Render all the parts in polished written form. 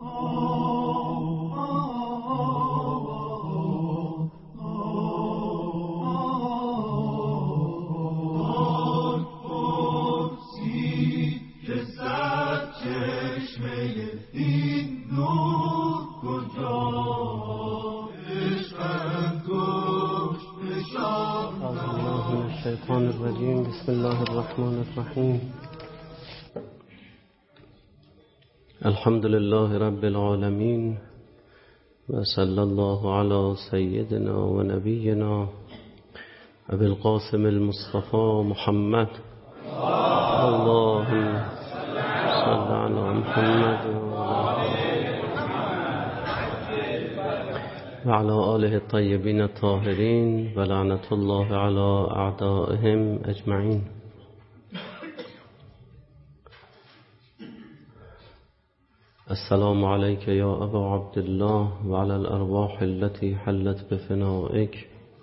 بسم الله الرحمن الرحیم. الحمد لله رب العالمین و صلی الله علی سیدنا و نبینا ابی القاسم المصطفى محمد. اللهم صل علی محمد و علی آله الطیبین الطاهرین و لعنت الله علی اعدائهم اجمعین. السلام علیک یا ابا عبدالله و علی الارواح التي حلت بفنائک.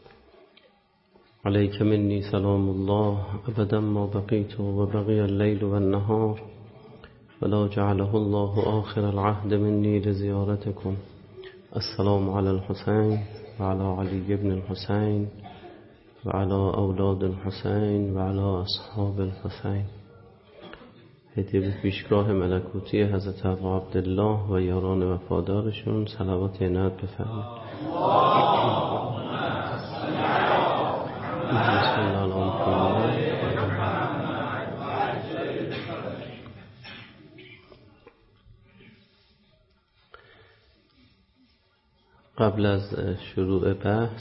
علیک منی سلام الله ابدا ما بقیت و بقی اللیل و النهار ولا جعله الله آخر العهد منی لزیارتکم. السلام علی الحسین و علی علی بن الحسین و علی اولاد الحسین و علی اصحاب الحسین. هدیه به پیشگاه ملکوتی حضرت ابا عبدالله و یاران وفادارشون صلوات عنایت بفرمایید. بسم الله الرحمن الرحیم. قبل از شروع بحث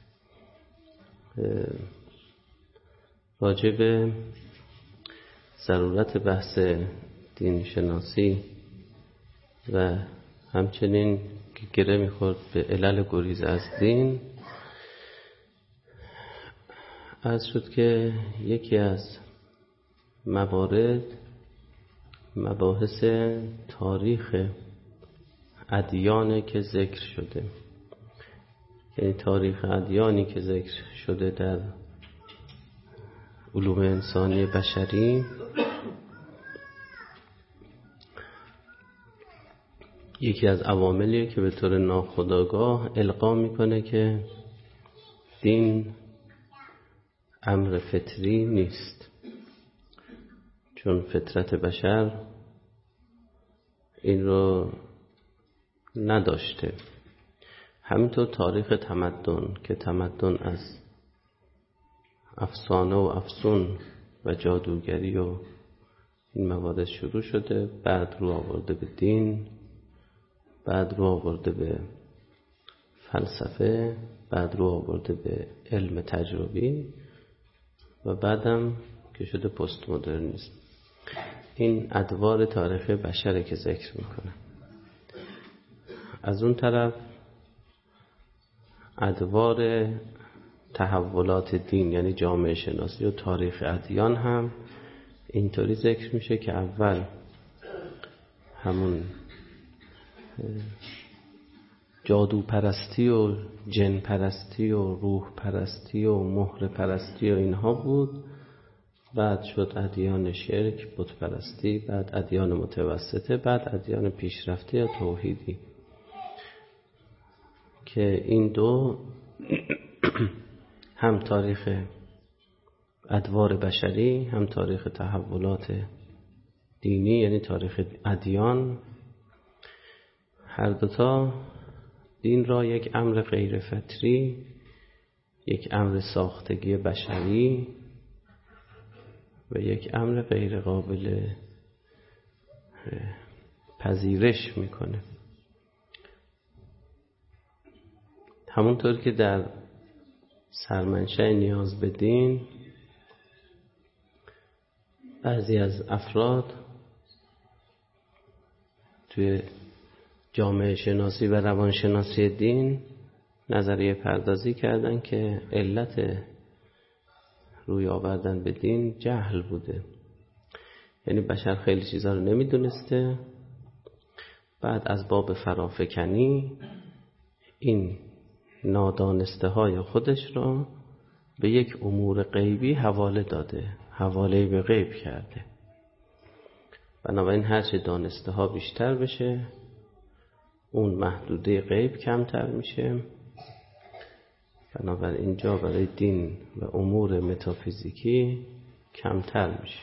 راجع به ضرورت بحث دین شناسی و همچنین که گره میخورد به علل گریز از دین، عرض شد که یکی از مباحث تاریخ ادیان که ذکر شده، یعنی تاریخ ادیانی که ذکر شده در علوم انسانی بشری، یکی از عواملیه که به طور ناخودآگاه القا میکنه که دین امر فطری نیست، چون فطرت بشر این رو نداشته. همینطور تاریخ تمدن که تمدن از افسانه و افسون و جادوگری و این موارد شروع شده، بعد رو آورده به دین، بعد رو آورده به فلسفه، بعد رو آورده به علم تجربی و بعدم که شده پست مدرنیسم. این ادوار تاریخ بشره که ذکر میکنه. از اون طرف ادوار تحولات دین یعنی جامعه شناسی و تاریخ ادیان هم اینطوری ذکر میشه که اول همون جادو پرستی و جن پرستی و روح پرستی و مهر پرستی و اینها بود، بعد شد ادیان شرک، بت پرستی، بعد ادیان متوسطه، بعد ادیان پیشرفته یا توحیدی، که این دو هم تاریخ ادوار بشری هم تاریخ تحولات دینی یعنی تاریخ ادیان، هر دوتا دین را یک امر غیر فطری، یک امر ساختگی بشری و یک امر غیر قابل پذیرش میکنه. همونطور که در سرمنشأ نیاز به دین بعضی از افراد توی جامعه شناسی و روانشناسی دین نظریه پردازی کردن که علت روی آوردن به دین جهل بوده، یعنی بشر خیلی چیزا رو نمیدونسته، بعد از باب فرافکنی این نادانسته های خودش را به یک امور غیبی حواله داده، حواله به غیب کرده. بنابراین هرچه دانسته ها بیشتر بشه اون محدوده غیب کمتر میشه. بنابراین اینجا برای دین و امور متافیزیکی کمتر میشه.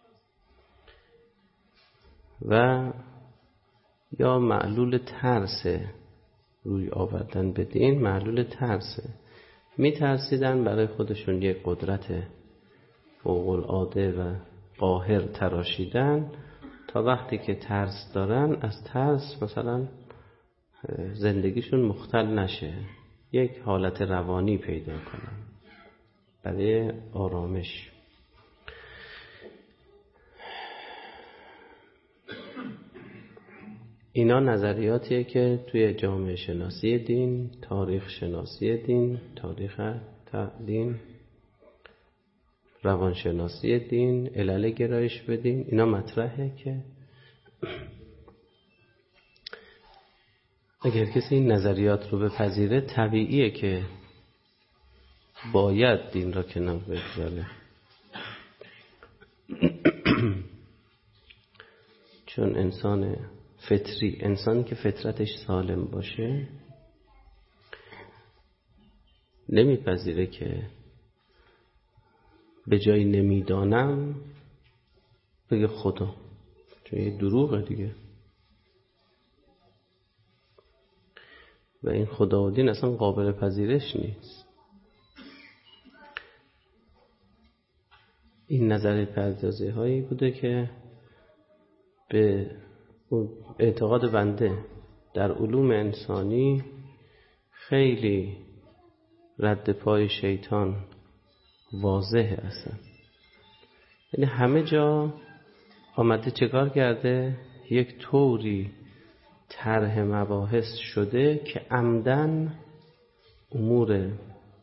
و یا معلول ترس روی آوردن به دین، معلول ترسه. میترسیدن برای خودشون یک قدرت فوق العاده و قاهر تراشیدن تا وقتی که ترس دارن از ترس مثلا زندگیشون مختل نشه، یک حالت روانی پیدا کنن برای آرامش. اینا نظریاتیه که توی جامعه شناسی دین، تاریخ شناسی دین، تاریخ دین، روانشناسی دین، علل گرایش به دین، اینا مطرحه که اگر کسی این نظریات رو بپذیره طبیعیه که باید دین را کنار بگذاره. چون انسان فطری، انسانی که فطرتش سالم باشه نمیپذیره که به جای نمیدانم بگه خدا، چون یه دروغه دیگه. و این خدا و دین اصلا قابل پذیرش نیست. این نظر پردازی هایی بوده که به اعتقاد بنده در علوم انسانی خیلی رد پای شیطان واضحه اصلا. یعنی همه جا آمده چکار کرده؟ یک طوری طرح مباحث شده که عمدن امور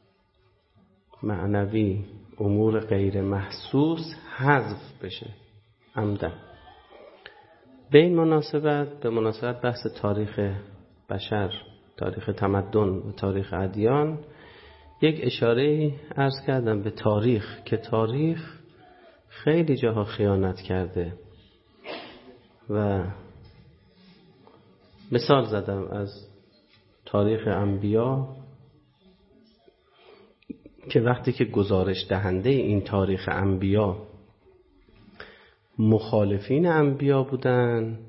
معنوی، امور غیر محسوس حذف بشه عمدن. به این مناسبت، به مناسبت بحث تاریخ بشر، تاریخ تمدن و تاریخ ادیان، یک اشاره عرض کردم به تاریخ که تاریخ خیلی جاها خیانت کرده و مثال زدم از تاریخ انبیا که وقتی که گزارش دهنده این تاریخ انبیا مخالفین انبیا بودن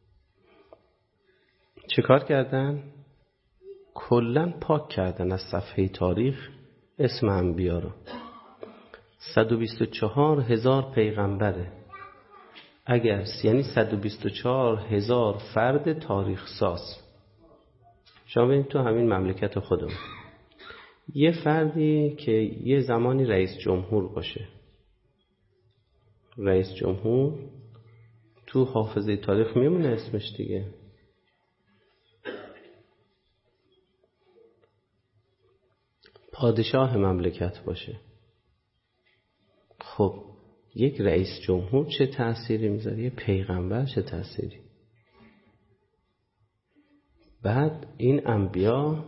چه کار کردن؟ کلن پاک کردن از صفحه تاریخ اسم انبیا رو. 124,000 پیغمبره، اگر یعنی 124,000 فرد تاریخ ساز. شما ببینید تو همین مملکت خودمون یه فردی که یه زمانی رئیس جمهور باشه، رئیس جمهور تو حافظه تاریخ میمونه اسمش دیگه. پادشاه مملکت باشه، خب یک رئیس جمهور چه تأثیری میذاره؟ یه پیغمبر چه تأثیری؟ بعد این انبیاء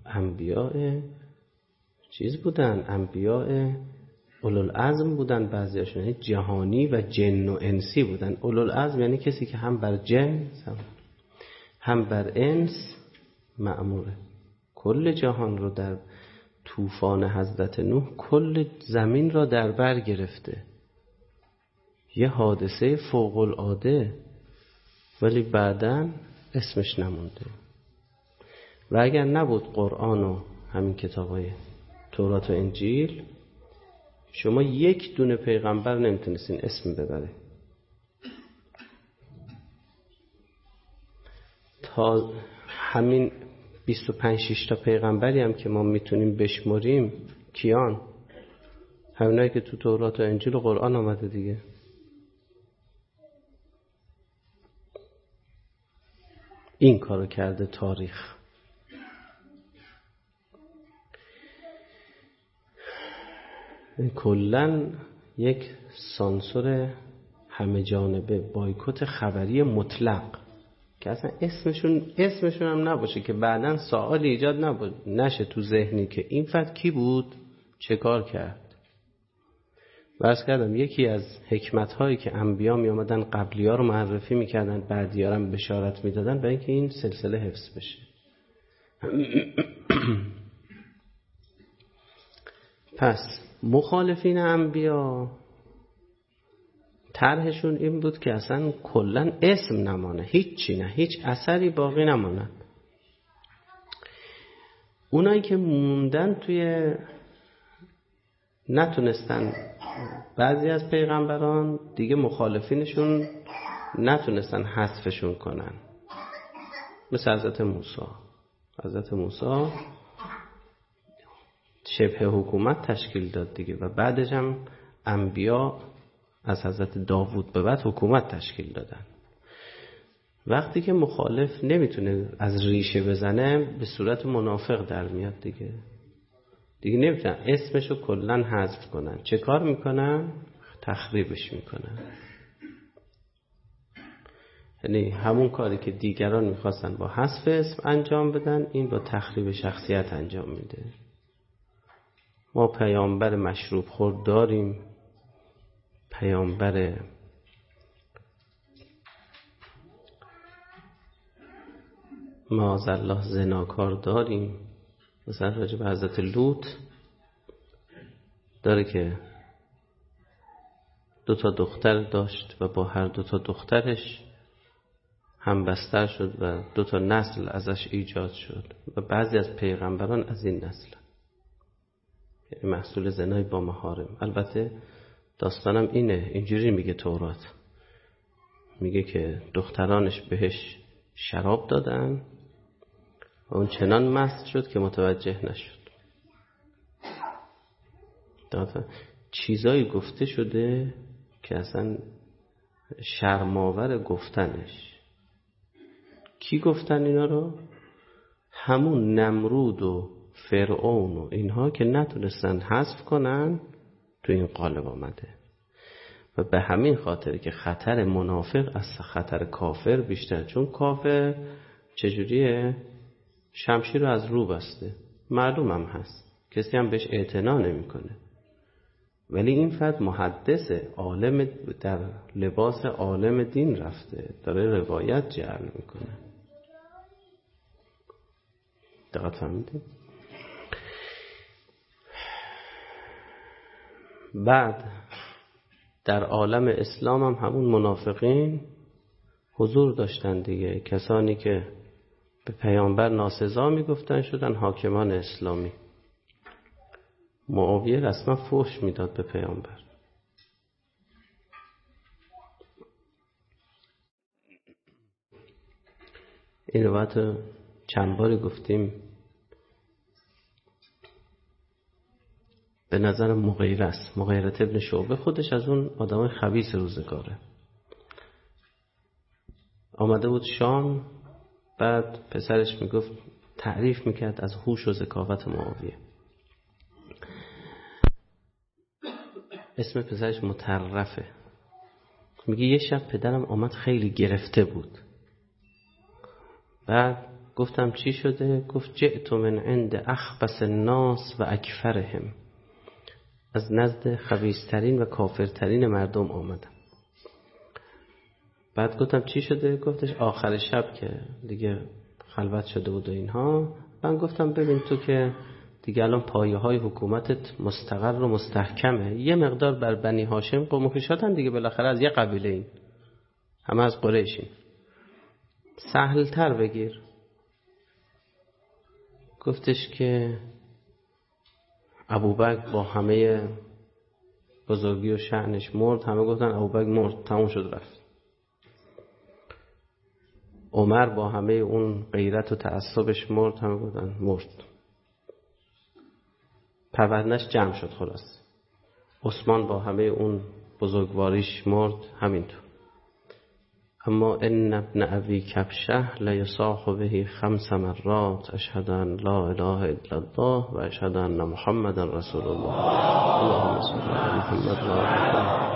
چیز بودن، انبیاء اولوالعزم بودن، بعضیاشون جهانی و جن و انسی بودن. اولوالعزم یعنی کسی که هم بر جن هم بر انس مأموره. کل جهان رو در طوفان حضرت نوح کل زمین را در بر گرفته، یه حادثه فوق العاده، ولی بعداً اسمش نمونده. و اگر نبود قرآن و همین کتابای تورات و انجیل، شما یک دونه پیغمبر نمیتونستین اسم ببره. تا همین 25-6 تا پیغمبری هم که ما میتونیم بشمریم کیان؟ همینایی که تو تورات و انجیل و قرآن آمده دیگه. این کارو کرده تاریخ. کلن یک سانسور همه جانبه، بایکوت خبری مطلق که اصلا اسمشون هم نباشه، که بعداً سوالی ایجاد نشه تو ذهنی که این فرد کی بود، چه کار کرد. عرض کردم یکی از حکمت‌هایی که انبیا می آمدن قبلی‌ها رو معرفی می‌کردن، بعدی‌ها رو بشارت می‌دادن برای اینکه این سلسله حفظ بشه. پس مخالفین انبیا طرحشون این بود که اصلا کلاً اسم نمانه، هیچی نه، هیچ اثری باقی نمانه. اونایی که موندن توی نتونستن، بعضی از پیغمبران دیگه مخالفینشون نتونستن حذفشون کنن، مثل حضرت موسی. حضرت موسی شبه حکومت تشکیل داد دیگه و بعدش هم انبیا از حضرت داوود به بعد حکومت تشکیل دادن. وقتی که مخالف نمیتونه از ریشه بزنه به صورت منافق در میاد دیگه نمیتونن اسمشو کلن حذف کنن. چه کار میکنن؟ تخریبش میکنن. یعنی همون کاری که دیگران میخواستن با حذف اسم انجام بدن، این با تخریب شخصیت انجام میده. ما پیامبر مشروب خور داریم، پیامبر معاذالله زناکار داریم. مثلا راجع به حضرت لوط داره که 2 دختر داشت و با هر 2 دخترش هم بستر شد و 2 نسل ازش ایجاد شد و بعضی از پیغمبران از این نسل، یعنی محصول زنای با محارم. البته داستانم اینجوری میگه تورات، میگه که دخترانش بهش شراب دادن و اون چنان مست شد که متوجه نشد. چیزایی گفته شده که اصلا شرم‌آور گفتنش. کی گفتن اینا رو؟ همون نمرود و فرعون و اینها که نتونستن حذف کنن تو این قالب آمده. و به همین خاطر که خطر منافق از خطر کافر بیشتر، چون کافر چجوریه؟ شمشیر رو از رو بسته، معلوم هم هست، کسی هم بهش اعتنا نمیکنه. ولی این فرد محدث عالم، در لباس عالم دین رفته، داره روایت جعل میکنه. دقیق فهمیدید؟ بعد در عالم اسلام هم همون منافقین حضور داشتن دیگه. کسانی که به پیامبر ناسزا میگفتن شدن حاکمان اسلامی. معاویه رسما فحش میداد به پیامبر. این روایت چند باری گفتیم. به نظر مغیره است، مغیره ابن شعبه، خودش از اون آدمای خبیث روزگاره. آمده بود شام، بعد پسرش میگفت، تعریف میکرد از هوش و ذکاوت معاویه. اسم پسرش مطرفه. میگه یه شب پدرم آمد خیلی گرفته بود. بعد گفتم چی شده؟ گفت جئت من عند اخبث الناس و اکفرهم. از نزد خبیث‌ترین و کافرترین مردم آمدم. بعد گفتم چی شده؟ گفتش آخر شب که دیگه خلوت شده بود و اینها. من گفتم ببین تو که دیگه الان پایه های حکومتت مستقر و مستحکمه، یه مقدار بر بنی هاشم قوم شدن دیگه، بالاخره از یه قبیله این، همه از قریشین، سهل تر بگیر. گفتش که ابوبکر با همه بزرگی و شأنش مرد. همه گفتن ابوبکر مرد، تموم شد رفت. عمر با همه اون غیرت و تعصبش مرد. همه گفتن مرد، پروندهش جمع شد. خلاص عثمان با همه اون بزرگواریش مرد، همینطور. اما ان ابن ابی کبشه لیصاح به 5 مرات اشهد ان لا اله الا الله و اشهد ان محمد رسول الله. اللهم صل علی محمد و آل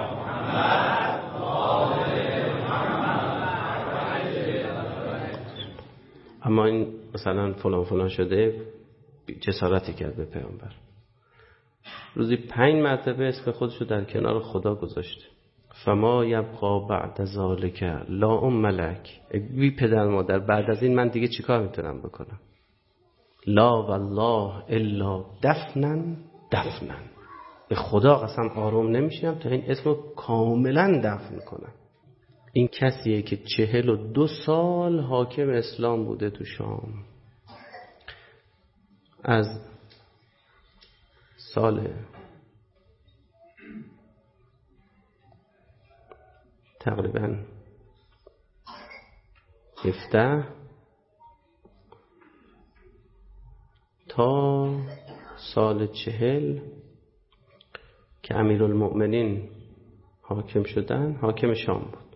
اما این مثلا فلان فلان شده، جسارتی کرد به پیامبر. روزی 5 مرتبه اسم خودشو در کنار خدا گذاشته. فما یبقا بعد ذالک لا ام لک. بی پدر مادر بعد از این من دیگه چیکار میتونم بکنم؟ لا والله الا دفنن. به خدا قسم آروم نمیشم تا این اسمو کاملا دفن کنم. این کسیه که 42 سال حاکم اسلام بوده تو شام. از سال تقریبا 17 تا سال 40 که امیرالمؤمنین حاکم شدن، حاکم شام بود.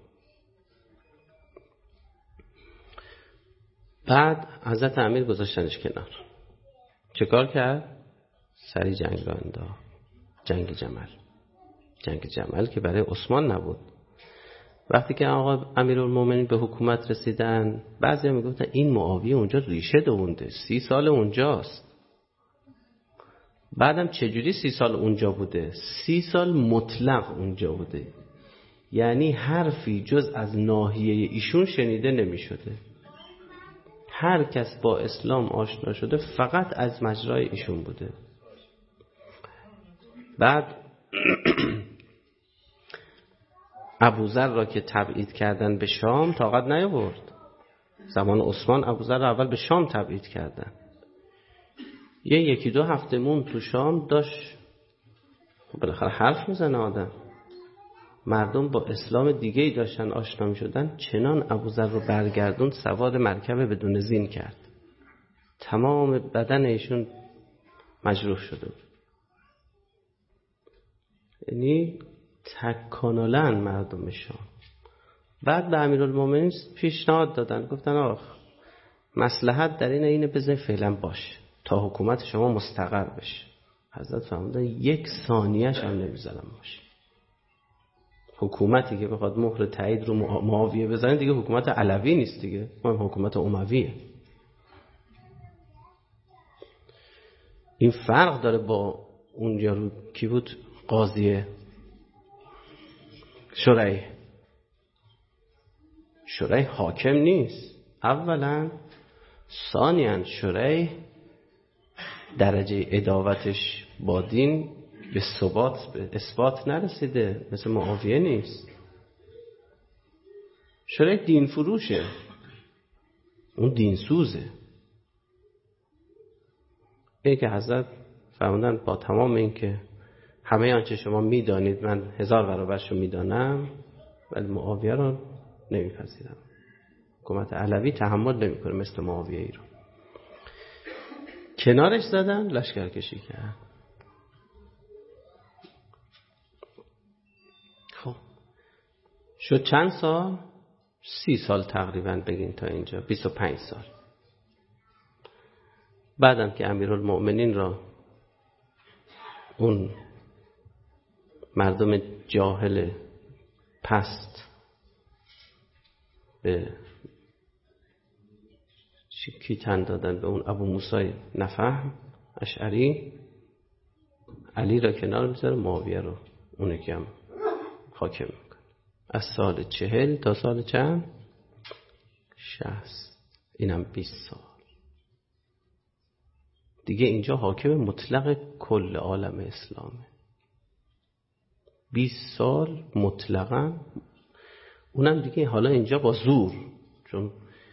بعد حضرت امیر گذاشتنش کنار. چه کار کرد؟ سری جنگ را انداخت. جنگ جمل که برای عثمان نبود. وقتی که آقا امیرالمؤمنین به حکومت رسیدن، بعضی میگفتن این معاویه اونجا ریشه دوونده، 30 سال اونجاست. بعدم چجوری 30 سال اونجا بوده؟ 30 سال مطلق اونجا بوده، یعنی حرفی جز از ناحیه ایشون شنیده نمی شده. هر کس با اسلام آشنا شده فقط از مجرای ایشون بوده. بعد ابوذر را که تبعید کردن به شام طاقت نیاورد. زمان عثمان ابوذر را اول به شام تبعید کردن. یکی دو هفته مون تو شام داشت، بالاخره حرف میزنه آدم. مردم با اسلام دیگه ای داشتن آشنا می شدن. چنان ابوذر رو برگردون سوار مرکب بدون زین کرد. تمام بدن ایشون مجروح شده بود. یعنی تکانالاً مردم شام. بعد به امیرالمومنین پیشنهاد دادن، گفتن آخ مصلحت در اینه بذار فعلا باشه تا حکومت شما مستقر بشه. حضرت فرمودن 1 ثانیه‌اش هم نمیذارم باشه. حکومتی که بخواد مهر تایید رو معاویه بزنه دیگه حکومت علوی نیست، دیگه حکومت امویه. این فرق داره با اون یارو کی بود، قاضی شورای حاکم نیست اولا، ثانیاً شورای درجه عداوتش با دین به اثبات نرسیده، مثل معاویه نیست. شورای دین فروشه، اون دین سوزه. این که حضرت فرمودن با تمام این که همه آنچه شما میدانید من 1000 برابرشو میدانم، ولی معاویه رو نمیپذیرم. حکومت علوی تحمل نمیکنه مثل معاویه ای رو. کنارش زدن، لشکرکشی کرد. خب شد چند سال؟ 30 سال تقریبا بگین تا اینجا، 25 سال. بعدم که امیرالمؤمنین را اون مردم جاهل پست به کی تن دادن، به اون ابو موسی نفهم اشعری، علی را کنار میذاره، معاویه رو اون که هم حاکم میکنه. از سال 40 تا سال چند؟ 60. اینم 20 سال دیگه اینجا حاکم مطلق کل عالم اسلامه. 20 سال مطلقاً، اونم دیگه حالا اینجا با زور، چون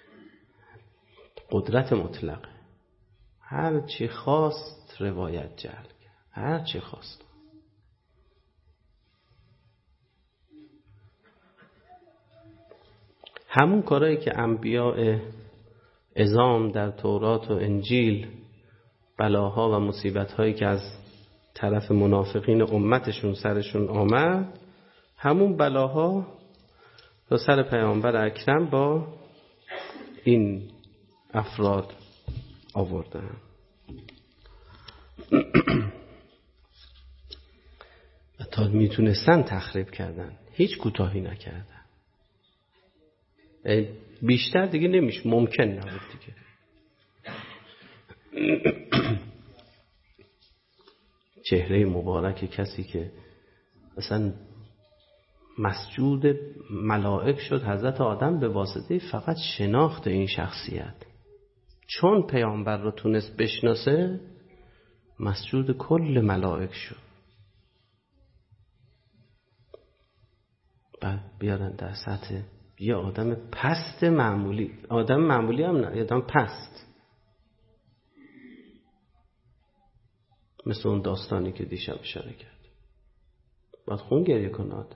قدرت مطلقه. هر چی خواست روایت جعل کرد، هر چی خواست. همون کارهایی که انبیاء عظام در تورات و انجیل بلاها و مصیبت‌هایی که از طرف منافقین امتشون سرشون آمد، همون بلاها تا سر پیامبر اکرم با این افراد آوردن. و تا میتونستن تخریب کردن، هیچ کوتاهی نکردن. بیشتر دیگه نمیشه، ممکن نبود دیگه. چهره مبارک کسی که مثلا مسجود ملائک شد حضرت آدم به واسطه فقط شناخت این شخصیت. چون پیامبر رو تونست بشناسه مسجود کل ملائک شد. بعد بیارن در سطح یه آدم پست معمولی، آدم معمولی هم نه، آدم پست، مثل اون داستانی که دیشب اشاره کرد. باید خون گریه کنه آدم.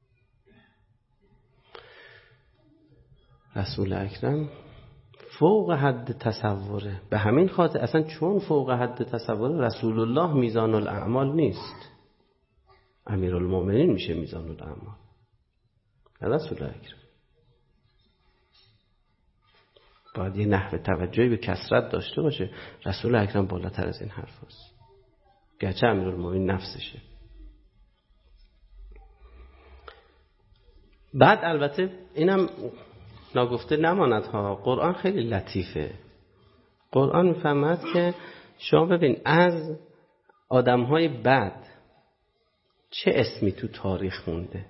رسول اکرم فوق حد تصوره. به همین خاطر اصلا چون فوق حد تصوره رسول الله میزان الاعمال نیست، امیرالمؤمنین میشه میزان الاعمال، رسول اکرم. باید یه نحو توجهی به کثرت داشته باشه. رسول اکرم بالاتر از این حرف هست، گرچه امیرالمؤمنین نفسشه. بعد البته اینم ناگفته نماند ها، قرآن خیلی لطیفه. قرآن میفهمد که شما ببین از آدمهای بد چه اسمی تو تاریخ مونده،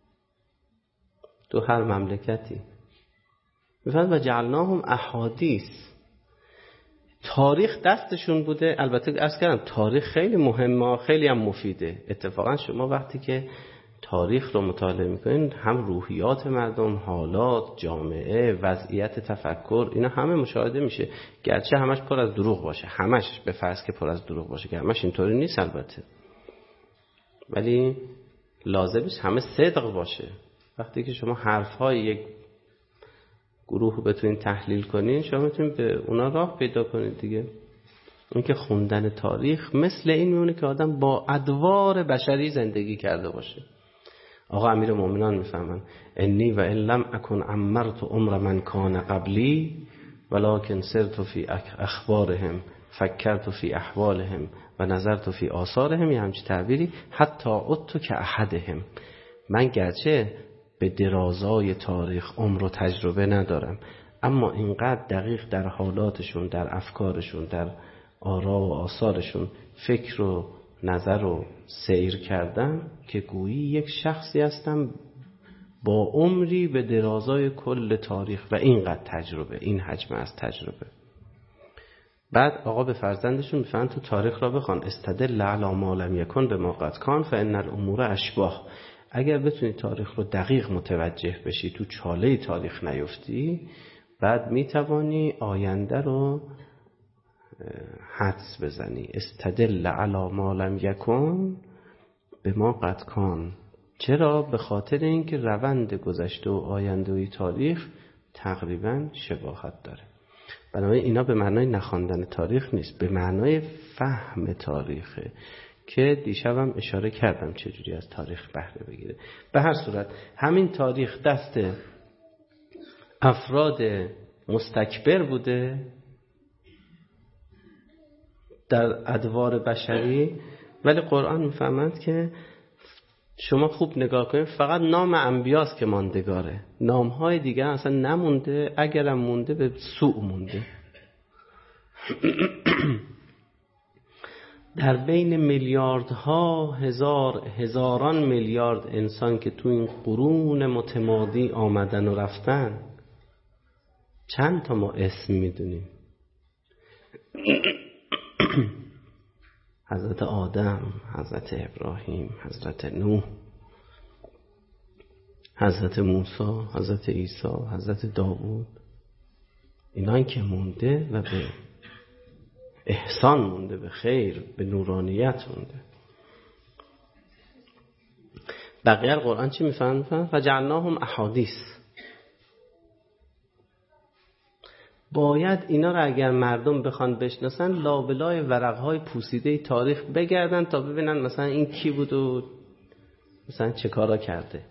تو هر مملکتی میفهمد. و جعلناهم احادیث، تاریخ دستشون بوده. البته عرض کردم تاریخ خیلی مهمه، خیلی هم مفیده. اتفاقا شما وقتی که تاریخ رو مطالعه میکنین هم روحیات مردم، حالات جامعه، وضعیت تفکر، اینا همه مشاهده میشه. گرچه همش پر از دروغ باشه، همش به فرض که پر از دروغ باشه، که همش اینطوری نیست البته، ولی لازمش همه صدق باشه. وقتی که شما حرفهای یک گروه رو بتونین تحلیل کنین، شما میتونین به اونا راه پیدا کنین دیگه. اون که خوندن تاریخ مثل این میمونه که آدم با ادوار بشری زندگی کرده باشه. آقا امیر مومنان میفهمن انی و ان لم اکن عمرت عمر من کان قبلی ولکن سرت فی اخبارهم فکرت فی احوالهم و نظرت فی آثارهم، یه همچین تعبیری، حتی عدت که احدهم. من گرچه به درازای تاریخ عمر و تجربه ندارم، اما اینقدر دقیق در حالاتشون، در افکارشون، در آرا و آثارشون فکر و نظر و سیر کردم که گویی یک شخصی هستم با عمری به درازای کل تاریخ و اینقدر تجربه، این حجم از تجربه. بعد آقا به فرزندشون میفهمن تو تاریخ را بخوان، استدل علی ما لم یکن بما قد کان فان الامور اشباح. اگر بتونی تاریخ رو دقیق متوجه بشی، تو چاله تاریخ نیفتی، بعد میتوانی آینده رو حدس بزنی. استدل علی ما لم یکن بما قد کان. چرا؟ به خاطر اینکه روند گذشته و آینده تاریخ تقریبا شباهت داره. بنابراین اینا به معنای نخواندن تاریخ نیست، به معنای فهم تاریخه که دیشبم اشاره کردم چجوری از تاریخ بهره بگیره. به هر صورت همین تاریخ دست افراد مستکبر بوده در ادوار بشری، ولی قرآن میفهمد که شما خوب نگاه کنید، فقط نام انبیاست که ماندگاره، نامهای دیگه اصلا نمونده، اگرم مونده به سوء مونده. در بین میلیاردها هزاران میلیارد انسان که تو این قرون متمادی آمدن و رفتن، چند تا ما اسم میدونیم؟ حضرت آدم، حضرت ابراهیم، حضرت نوح، حضرت موسی، حضرت عیسی، حضرت داوود. اینا که مونده و به احسان مونده، به خیر، به نورانیت مونده. بقیه قرآن چی میفهمن؟ فجعلناهم احادیث. باید اینا رو اگر مردم بخوان بشناسن، لابلای ورقهای پوسیده تاریخ بگردن تا ببینن مثلا این کی بود و مثلا چه کارا کرده.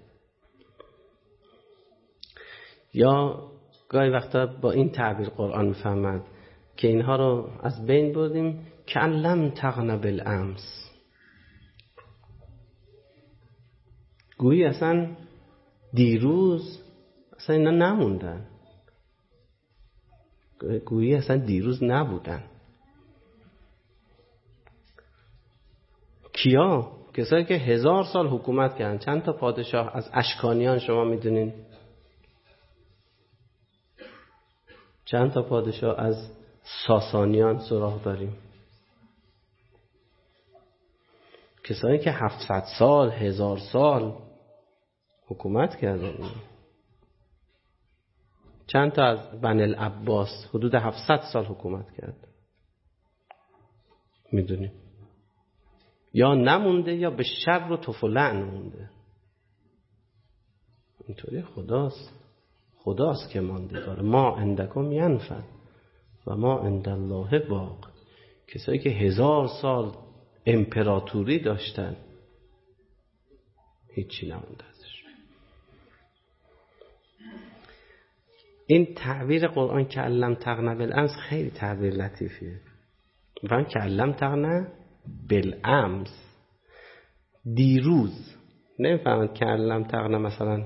یا گاهی وقتا با این تعبیر قرآن میفهمد که اینها رو از بین بردیم که ان لم تغن بالامس، گویی اصلا دیروز اصلا اینا نموندن، گویی اصلا دیروز نبودن. کیا؟ کسایی که 1000 سال حکومت کردن. چند تا پادشاه از اشکانیان شما میدونین؟ چند تا پادشاه از ساسانیان سراغ داریم؟ کسایی که 700 سال 1000 سال حکومت کردن. چند تا از بنی العباس حدود 700 سال حکومت کرد. میدونیم یا نمونده یا به شر و طف و لعن مونده. اینطوری خداست که مانده داره. ما عندکم ینفد و ما عند الله باق. کسایی که 1000 سال امپراتوری داشتن هیچی نمونده ازش. این تعبیر قرآن که علم تغنى بالامس خیلی تعبیر لطیفیه. میگن که علم تغنى بالامس، دیروز. نمیفهمد که علم تغنى مثلا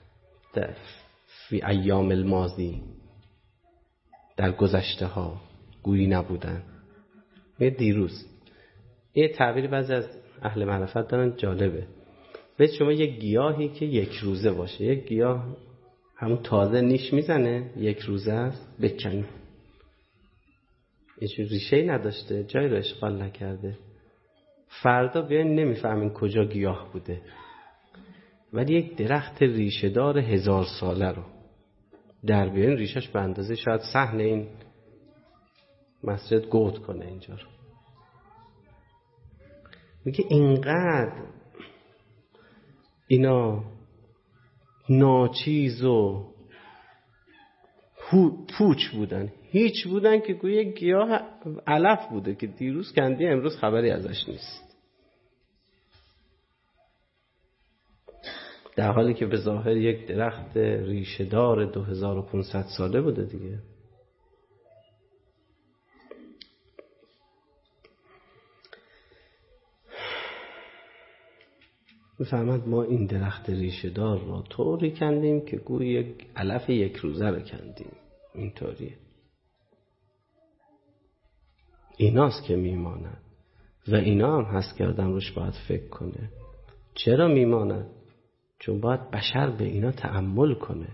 فی ایام الماضی، در گذشته ها گویی نبودن. یه دیروز. یه تعبیری بعضی از اهل معرفت دارن جالبه. به شما یک گیاهی که 1 روزه باشه، یک گیاه همون تازه نیش میزنه 1 روزه است، بکنی هیچ ریشه‌ای نداشته، جای رو اشغال نکرده، فردا بیاین نمیفهمین کجا گیاه بوده. ولی یک درخت ریشه دار 1000 ساله رو در بیاین، ریشش به اندازه شاید صحن این مسجد گود کنه اینجا رو. میگه اینقدر اینا ناچیز و پوچ بودن، هیچ بودن که گویا گیاه علف بوده که دیروز کندی امروز خبری ازش نیست، در حالی که به ظاهر یک درخت ریشه دار 2500 ساله بوده دیگه. بفهمد ما این درخت ریشه دار را طوری کندیم که گویا یک علف 1 روزه رو کندیم. اینطوریه. ایناست که میماند و اینا هم هست که آدم روش باید فکر کنه. چرا میماند؟ چون باید بشر به اینا تأمل کنه.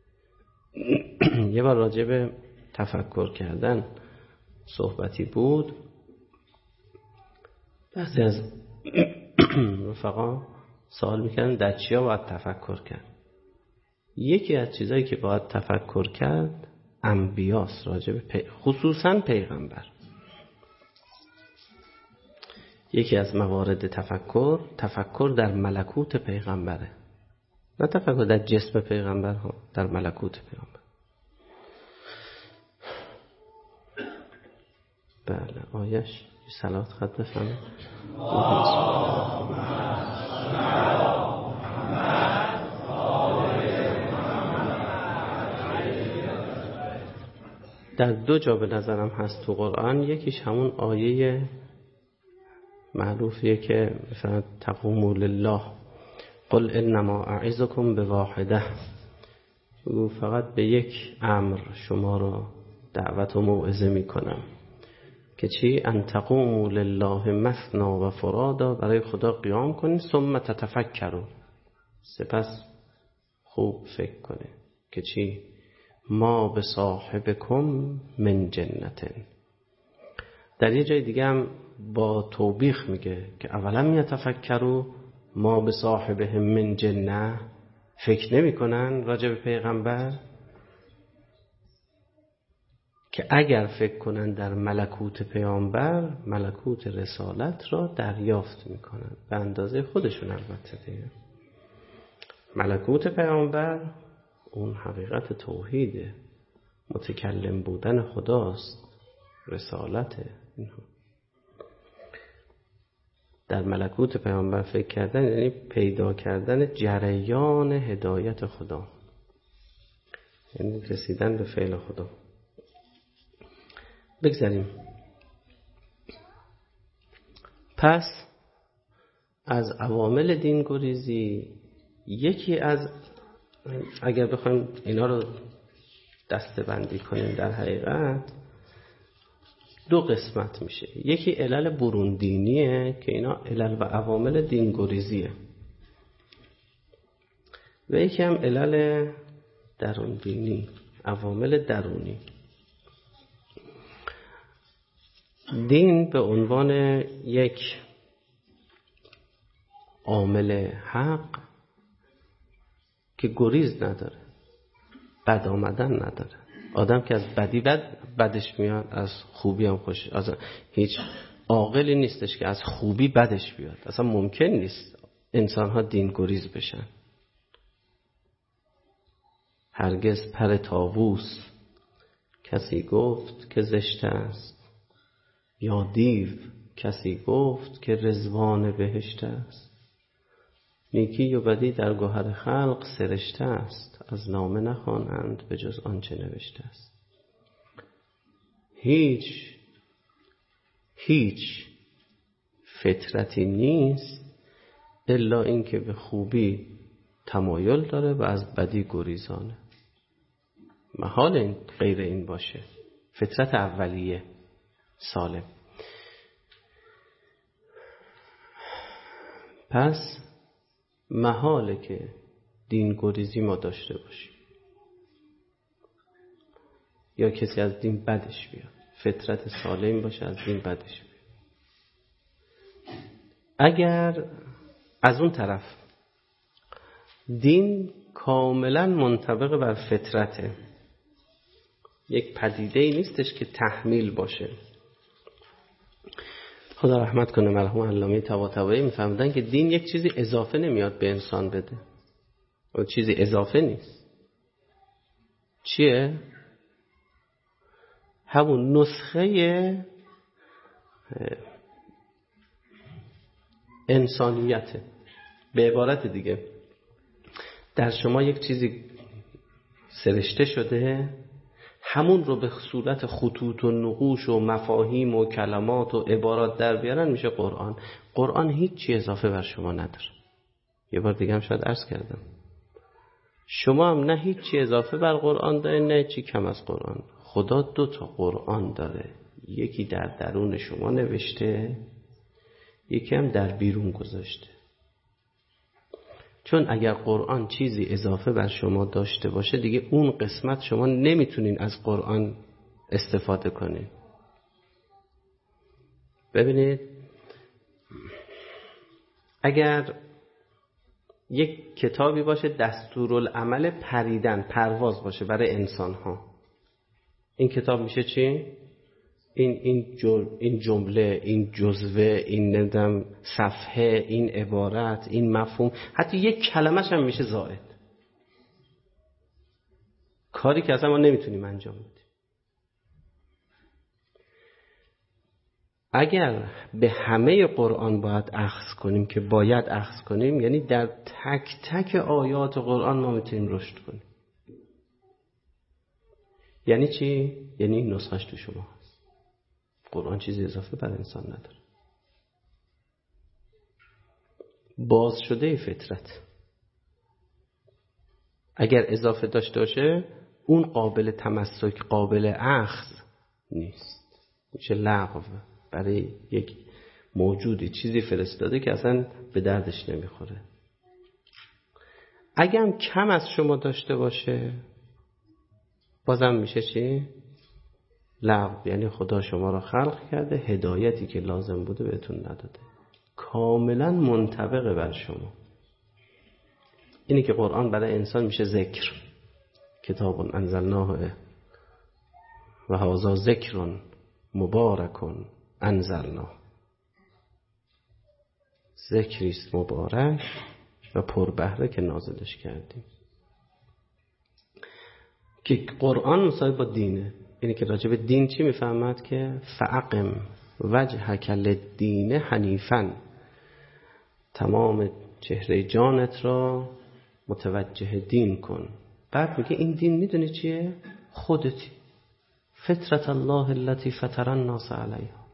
یه بار راجع به تفکر کردن صحبتی بود. بعضی از رفقا سوال میکنن در چیا باید تفکر کرد؟ یکی از چیزایی که باید تفکر کرد انبیاست، راجع به خصوصا پیغمبر. یکی از موارد تفکر در ملکوت پیغمبره، نه تفکر در جسم پیغمبر ها، در ملکوت پیغمبر. بله آیش صلوات خط بفرمایید. در 2 جا به نظرم هست تو قرآن. یکیش همون آیه معروفیه که مثلا تقوموا لله قل انما اعظکم بواحده، فقط به یک امر شما را دعوت و موعظه میکنم که چی؟ ان تقوموا لله مثنا و فرادا، برای خدا قیام کنید، ثم تتفکروا، سپس خوب فکر کنید که چی؟ ما به صاحبکم من جنت. در یه جای دیگه هم با توبیخ میگه که اولم یتفکروا ما به صاحبهم من جنه، فکر نمی کنن راجع به پیغمبر که اگر فکر کنن در ملکوت پیامبر، ملکوت رسالت را دریافت میکنن به اندازه خودشون. البته دیگه ملکوت پیامبر اون حقیقت توحیده، متکلم بودن خداست، رسالته. در ملکوت پیامبر فکر کردن یعنی پیدا کردن جریان هدایت خدا، یعنی رسیدن به فعل خدا. بگذاریم. پس از عوامل دین گریزی، یکی از، اگر بخوایم اینا رو دسته بندی کنیم، در حقیقت دو قسمت میشه. یکی علل برون دینیه که اینا علل و عوامل دینگریزیه و یکی هم علل درون دینی، عوامل درونی. دین به عنوان یک عامل حق که گریز نداره، بد آمدن نداره. آدم که از بدی بدش میاد، از خوبی هم خوش. از هیچ عاقلی نیستش که از خوبی بدش بیاد. اصلا ممکن نیست انسان ها دین گریز بشن. هرگز پر طاووس کسی گفت که زشت است، یا دیو کسی گفت که رضوان بهشت است. نیکی و بدی در گوهر خلق سرشته است، از نامه نخوانند به جز آنچه نوشته است. هیچ فطرتی نیست الا اینکه به خوبی تمایل داره و از بدی گریزانه. محال این غیر این باشه. فطرت اولیه سالم. پس محاله که دین گریزی ما داشته باشیم یا کسی از دین بدش بیاد. فطرت سالم باشه از دین بدش بیاد. اگر از اون طرف دین کاملا منطبق بر فطرته، یک پدیده ای نیستش که تحمیل باشه. خدا رحمت کنه مرحوم علامه طباطبایی میفهمدن که دین یک چیزی اضافه نمیاد به انسان بده. اون چیزی اضافه نیست. چیه؟ همون نسخه انسانیته. به عبارت دیگه در شما یک چیزی سرشته شده، همون رو به صورت خطوط و نقوش و مفاهیم و کلمات و عبارات در بیارن میشه قرآن. قرآن هیچ چی اضافه بر شما نداره. یه بار دیگه هم شاید عرض کردم، شما هم نه هیچ چی اضافه بر قرآن داره نه چی کم از قرآن. خدا 2 تا قرآن داره، یکی در درون شما نوشته، یکی هم در بیرون گذاشته. چون اگر قرآن چیزی اضافه بر شما داشته باشه دیگه اون قسمت شما نمیتونین از قرآن استفاده کنین. ببینید اگر یک کتابی باشه دستورالعمل پریدن، پرواز باشه برای انسان ها، این کتاب میشه چی؟ این جمله، این جزوه، این ندم صفحه، این عبارت، این مفهوم، حتی یک کلمش هم میشه زائد. کاری که اصلا ما نمیتونیم انجام بدیم. اگر به همه قرآن باید اخذ کنیم که باید اخذ کنیم، یعنی در تک تک آیات قرآن ما میتونیم رشد کنیم. یعنی چی؟ یعنی این نسخش تو شما هست. قرآن چیزی اضافه بر انسان نداره. باز شده فطرت. اگر اضافه داشته باشه اون قابل تمسک، قابل اخذ نیست، میشه لغو. برای یک موجودی چیزی فرستاده که اصلا به دردش نمیخوره. اگه هم کم از شما داشته باشه بازم میشه چی؟ لغو. یعنی خدا شما را خلق کرده، هدایتی که لازم بوده بهتون نداده، کاملا منطبق بر شما. اینی که قرآن برای انسان میشه ذکر. کتاب انزلناه و هذا ذکر مبارک انزلناه. ذکریست مبارک و پربهره که نازلش کردیم. که قرآن مصاحب با دینه. اینی که راجع به دین چی میفهمد؟ که فاقم وجهک للدین حنیفا، تمام چهره جانت را متوجه دین کن. بعد میگه این دین میدونی چیه؟ خودتی. فطرت الله التي فطر الناس علیها.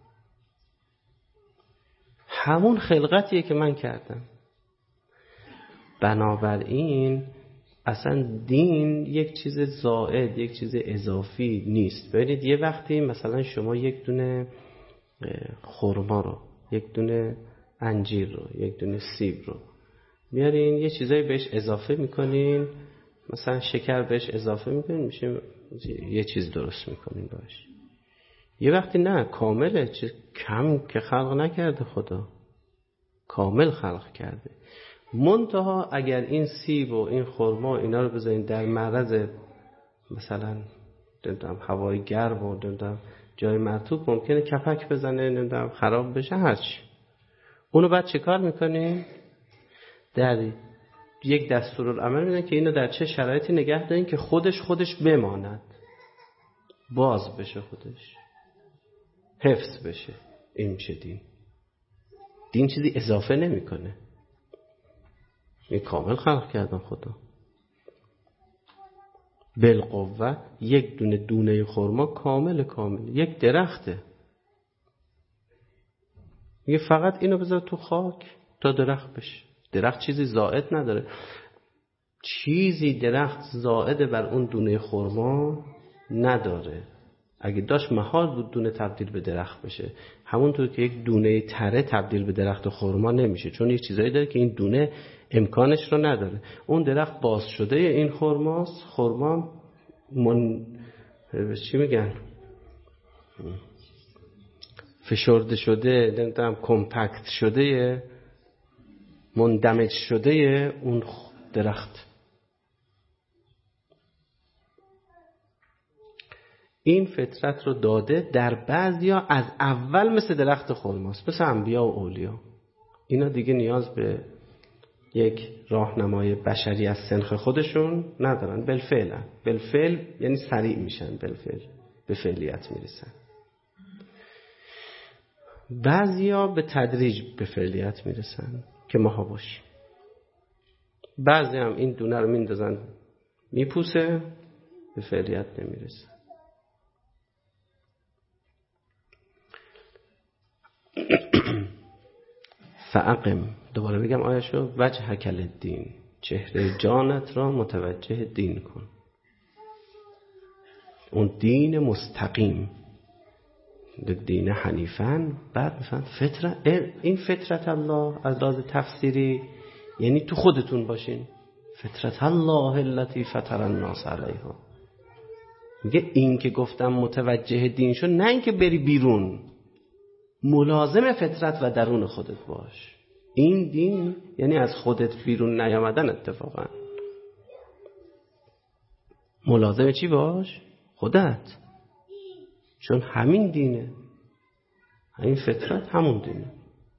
همون خلقتیه که من کردم. بنابراین اصلا دین یک چیز زائد، یک چیز اضافی نیست. ببینید یه وقتی مثلا شما یک دونه خرما رو، یک دونه انجیر رو، یک دونه سیب رو میارین یه چیزایی بهش اضافه میکنین، مثلا شکر بهش اضافه میکنین، میشه یه چیز درست میکنین باش. یه وقتی نه، کامله، چیز کم که خلق نکرده خدا، کامل خلق کرده. منتها اگر این سیب و این خرما اینا رو بذارین در معرض مثلا هوای گرم و جای مرطوب، ممکنه کپک بزنه، خراب بشه، هرچی. اونو بعد چه کار میکنین؟ در یک دستورالعمل میدن که اینو در چه شرایطی نگه دارین که خودش بماند، باز بشه، خودش حفظ بشه. این میشه دین چیزی اضافه نمیکنه، این کامل خلق کردن خدا. بالقوه یک دونه خرما کامل یک درخته، میگه فقط اینو بذار تو خاک تا درخت بشه. درخت چیزی زائد نداره، چیزی درخت زائد بر اون دونه خرما نداره. اگه داشت محال بود دونه تبدیل به درخت بشه، همونطور که یک دونه تره تبدیل به درخت خرما نمیشه، چون یک چیزایی داره که این دونه امکانش رو نداره. اون درخت باز شده این خرماست، خرما چی میگن، فشرده شده، نمیدونم کمپکت شده، مندمج شده اون درخت. این فطرت رو داده در بعضیا از اول مثل درخت خرماست، مثل انبیا و اولیا. اینا دیگه نیاز به یک راهنمای بشری از سنخ خودشون ندارن، بالفعل یعنی سریع میشن، بالفعل به فعلیت میرسن. بعضیا به تدریج به فعلیت میرسن که ماها باشیم. بعضی هم این دونه رو میندازن میپوسه، به فعلیت نمیرسه. فاقم، دوباره بگم آیشو، وجهک للدین، چهره جانت را متوجه دین کن، اون دین مستقیم، دین حنیفن. بعد میفهمن این فطرت الله از لحاظ تفسیری یعنی تو خودتون باشین، فطرت الله التي فطر الناس علیها. میگه این که گفتم متوجه دین شو، نه این که بری بیرون، ملازم فطرت و درون خودت باش. این دین یعنی از خودت بیرون نیامدن. اتفاقا ملازم چی باش؟ خودت، چون همین دینه، همین فطرت همون دینه.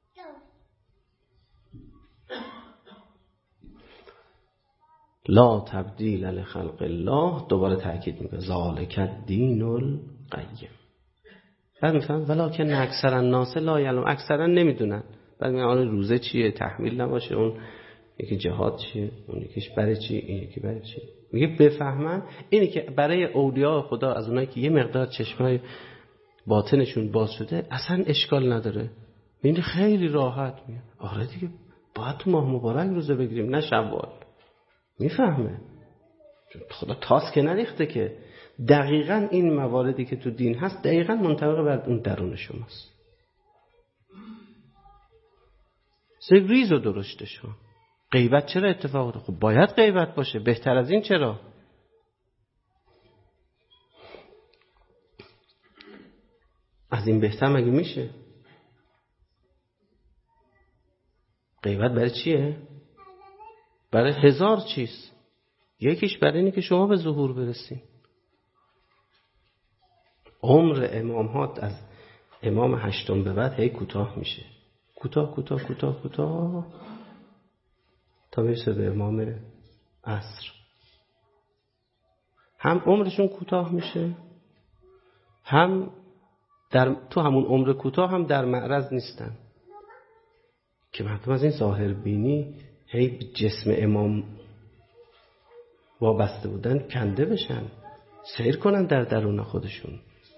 لا تبدیل لخلق الله، دوباره تأکید میکنه، ذالک الدین القیم. بعد میفهم ولکن اکثر الناس لا یعلمون، اکثرا نمیدونن. بعد میگن آره روزه چیه، تحویل نباشه، اون یکی جهاد چیه، اون یکیش برای چی، این یکی برای چی. میگه بفهمن. اینی که برای اولیاء خدا، از اونایی که یه مقدار چشمای باطنشون باز شده، اصلا اشکال نداره، میگه خیلی راحت میگه آره دیگه باید تو ماه مبارک روزه بگیریم، نه شوال. میفهمه، خدا تاس که نریخته که. دقیقاً این مواردی که تو دین هست دقیقاً منطبق بر اون درون شماست. ریز و درشته شو. غیبت چرا اتفاق افتاد؟ خب باید غیبت باشه، بهتر از این چرا؟ از این بهتر مگه میشه؟ غیبت برای چیه؟ برای هزار چیز. یکیش برای اینه که شما به ظهور برسین. عمر امام ها از امام هشتم به بعد هی کوتاه میشه، کوتاه تا میرسه به امام عصر. هم عمرشون کوتاه میشه، هم تو همون عمر کوتاه هم در معرض نیستن که مردم از این ظاهر بینی هی به جسم امام وابسته بودن کنده بشن، سیر کنن در درون خودشون.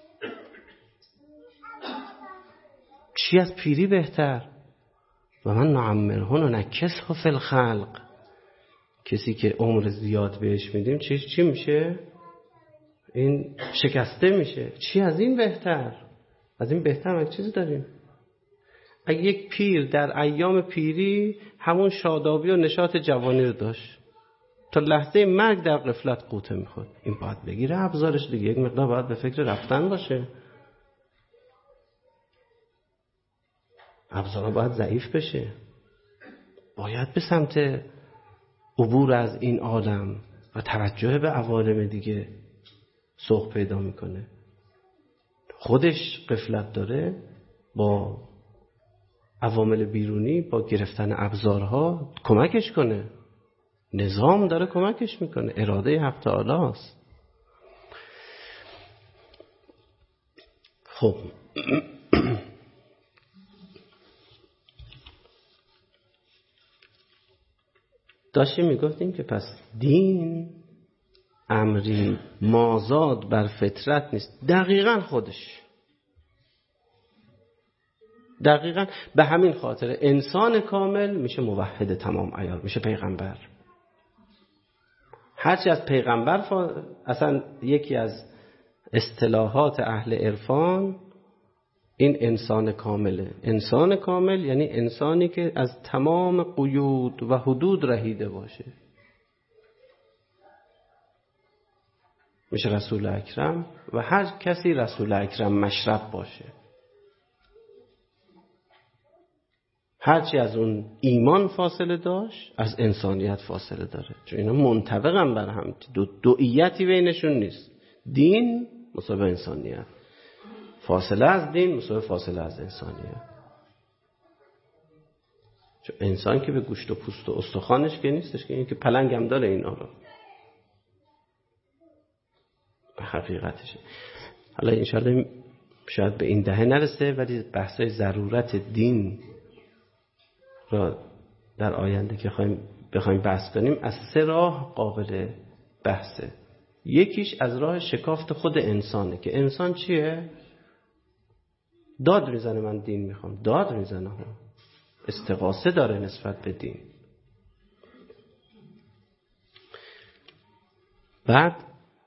چی از پیری بهتر؟ و من نعمره و نکسه فی الخلق. کسی که عمر زیاد بهش میدیم چی میشه؟ این شکسته میشه. چی از این بهتر؟ از این بهتر یک چیزی داریم؟ اگه یک پیر در ایام پیری همون شادابی و نشاط جوانی رو داشت، تا لحظه مرگ در غفلت قوطه میخورد، این باید بگیره ابزارش دیگه، یک مقدار باید به فکر رفتن باشه، ابزارها باید ضعیف بشه، باید به سمت عبور از این عالم و توجه به عوالم دیگه سوق پیدا میکنه. خودش غفلت داره، با عوامل بیرونی، با گرفتن ابزارها کمکش کنه. نظام داره کمکش میکنه، اراده حق تعالی است. خب داشتیم میگفتیم که پس دین امری مازاد بر فطرت نیست، دقیقاً خودش. دقیقاً به همین خاطر انسان کامل میشه موحد تمام عیار، میشه پیغمبر. هرچی از پیغمبر اصلا یکی از اصطلاحات اهل عرفان این انسان کامله. انسان کامل یعنی انسانی که از تمام قیود و حدود رهیده باشه. میشه رسول اکرم و هر کسی رسول اکرم مشرب باشه. هرچی از اون ایمان فاصله داشت از انسانیت فاصله داره، چون اینا منطبقن بر هم، دوئیتی بینشون نیست. دین مساوی انسانیت، فاصله از دین مساوی فاصله از انسانیت. چون انسان که به گوشت و پوست و استخوانش که نیستش، که این که پلنگ هم داره اینا رو، به حقیقتشه. حالا انشاءالله شاید به این دهه نرسه، ولی بحثای ضرورت دین را در آینده که بخوایم بحث کنیم از 3 راه قابل بحثه. یکیش از راه شکافت خود انسانه، که انسان چیه؟ داد میزنه من دین میخوام، داد میزنه، استغاثه داره نسبت به دین. بعد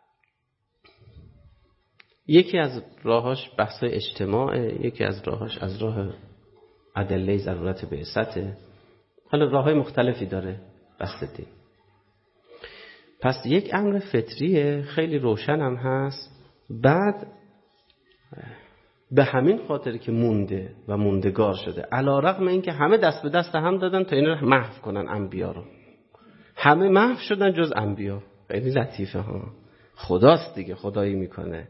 یکی از راهاش بحث اجتماعه، یکی از راهاش از راه ادله ضرورت بعثته. حالا راههای مختلفی داره بحث دین. پس یک امر فطریه، خیلی روشن هم هست. بعد به همین خاطر که مونده و موندگار شده، علی‌رغم اینکه همه دست به دست هم دادن تا این رو محو کنن، انبیا رو همه محو شدن جز انبیا. خیلی لطیفه ها، خداست دیگه، خدایی میکنه.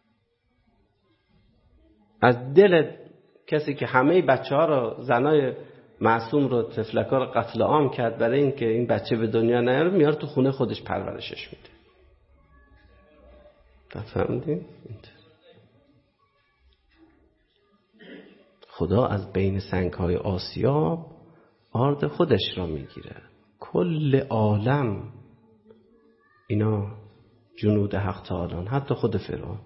از دل کسی که همه بچه ها رو، زنای معصوم رو، طفلکا رو قتل عام کرد برای اینکه این بچه به دنیا نیاره، میاره تو خونه خودش پرورشش میده. فهمیدین؟ خدا از بین سنگ‌های آسیاب آرد خودش را میگیره. کل عالم اینا جنود حق تعالی، حتی خود فرعون